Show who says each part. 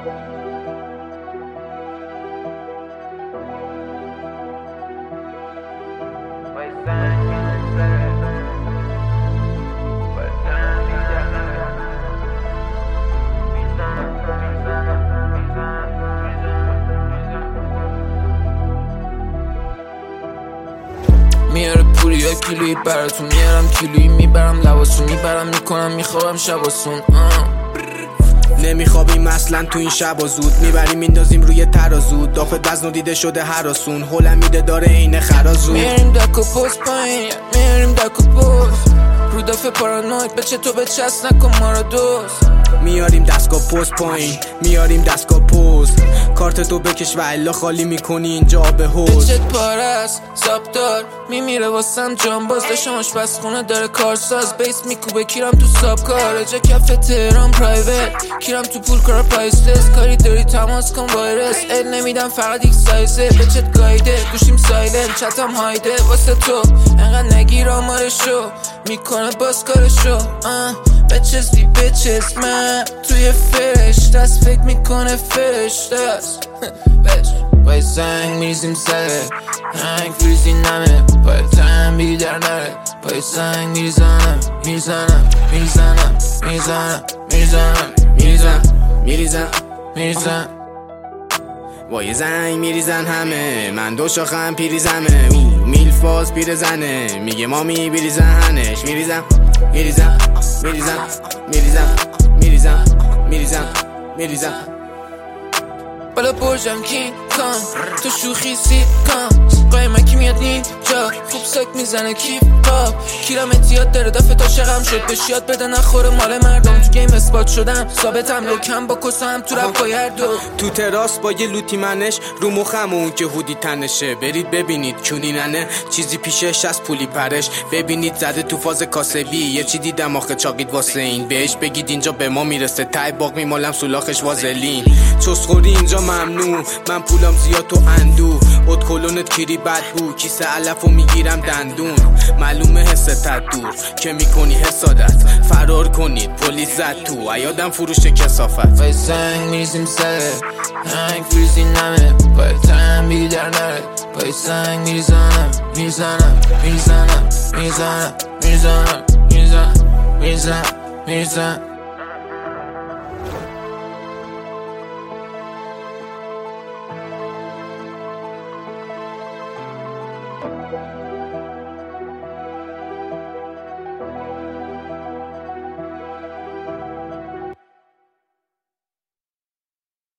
Speaker 1: میاره پولی یا کیلویی براتون میارم کیلویی میبرم لباسون میبرم میکنم میخوابم شباسون
Speaker 2: نمیخوابیم اصلا تو این شب و زود میبریم میندازیم روی ترازو دافت وزن و دیده شده هراسون هلم میده داره اینه خرازون
Speaker 1: میاریم دک و پوست پایین میاریم دک و پوست رو دافه پارانوید بچه تو بچست نکن ما رو دوست
Speaker 2: میاریم دستگاه پست پایین میاریم دستگاه پست کارت تو بکش و الا خالی میکنی اینجا به حوز
Speaker 1: بچت پارست زابدار میمیره واسم جانباز داشتم آشپزخونه داره کارساز بیس میکوبه کیرم تو ساب کار اجا کف تهران پرایوت کیرم تو پول کار پایستس کاری داری تماس کن وایرس ال نمیدم فقط یک سایزه بچت گایده گوشیم سایلن چتم هایده واسه تو انقدر نگیر آمارشو میکنه باز کارشو بچس بی بچس من توی فرش دست فکر میکنه فرش دست پای سنگ میریزیم سره هنگ فریزی نمه پای تن بگی در نره پای سنگ میریزنم میریزنم میریزنم میریزنم میریزنم میریزنم
Speaker 2: میریزن
Speaker 1: میریزنم
Speaker 2: وای زنگ میریزن همه من دو شاخم پیریزمه میلفاز پیرزنه میگه مامی بریزنش میریزم میریزم میریزم میریزم میریزم میریزم میریزم
Speaker 1: بالا برجم کین کام تو شوخی سید کام قایمکی میاد اینجا خوب سک میزنه کیف پاپ کیرم اتیاد داره دفعه تا شقم شد بهش یاد بده نخوره مال مردم تو گیم اثبات شدم ثابتم لوکم با کسم تو رپ با هر دو
Speaker 2: تو تراس با یه لوتی منش رو مخم اون که هودی تنشه برید ببینید کونی ننه چیزی پیشش از پولی پرش ببینید زده تو فاز کاسبی یه چی دیدم آخه چاقید واسه این بهش بگید اینجا به ما میرسه تای باق میمالم سولاخش وازلین چسخوری اینجا ممنوع من پولم زیاد تو اندو اد کلونت کیری بد بود کیسه علفو میگیرم دندون معلومه حست دور که میکنی حسادت فرار کنید پلیس زد تو ایادم فروش کسافت
Speaker 1: پای سنگ میریزیم سره هنگ فریزی نمه پای تن بگی در نره پای سنگ میریزنم میریزنم میریزنم میریزنم میریزنم میریزنم میریزنم میریزنم